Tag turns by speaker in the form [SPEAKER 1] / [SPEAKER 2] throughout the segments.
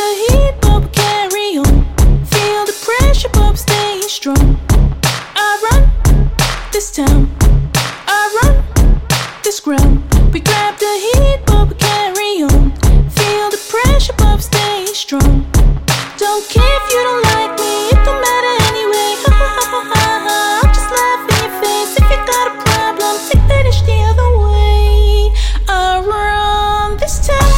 [SPEAKER 1] the heat, but we carry on. Feel the pressure, but we're staying strong. I run this town, I run this ground. We grab the heat, but we carry on. Feel the pressure, but we're staying strong. Don't care if you don't like me, it don't matter anyway. Ha ha ha ha ha. I'll just laugh in your face. If you got a problem, take that ish the other way. I run this town,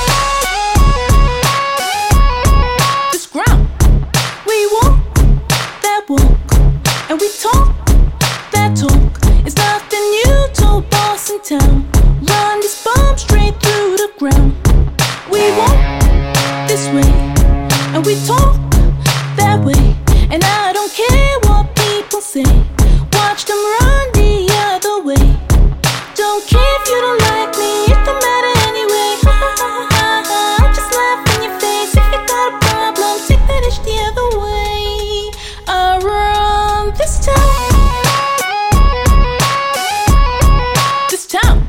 [SPEAKER 1] this ground. We walk that walk, and we talk that talk. It's nothing new to a boss in town. Run this bomb straight through the ground. We walk this way, and we talk that way. And I don't care what people say. Watch them run the other way. Don't care if you don't like me, it don't matter anyway. Ha ha ha ha ha. I'll just laugh in your face. If you got a problem, take that ish the other way. I run this town, this town.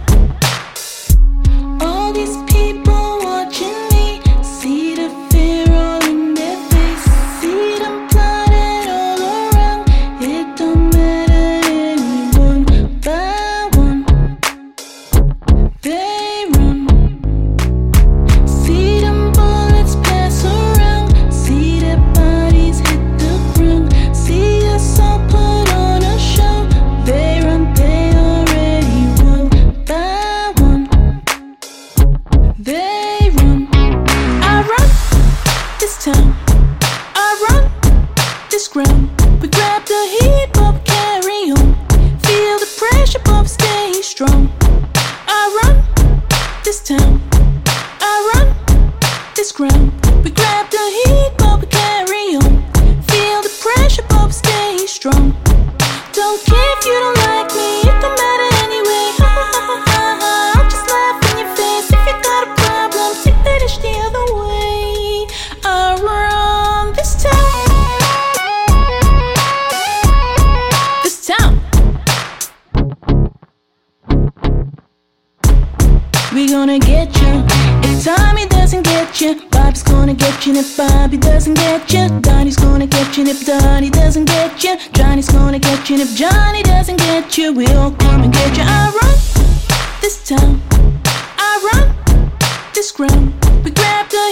[SPEAKER 1] All these people watching me, see the fear all in their face. See them plotted all around. It don't matter anyone by one. They run. See them bullets pass around. See their bodies hit the ground. See us all put on a show. They run, they already won by one. They run. I run this town, I run this ground. We grab the heat, but we carry on. Feel the pressure, but we stay strong. I run this town, I run this ground. We grab the heat, but we carry on. Feel the pressure, but we stay strong. Don't care if you don't like me, it don't matter anyway. Ha ha ha ha ha. I'll just laugh in your face. If you got a problem, take that ish the other way. I run this town, this town. We gonna get you if Tommy doesn't get you. Bob's gonna get you, and if Bobby doesn't get you, Donnie's gonna get you, and if Donnie doesn't get you, Johnny's gonna get you, and if Johnny doesn't get you, we all come and get you. I run this town, I run this ground. We grab the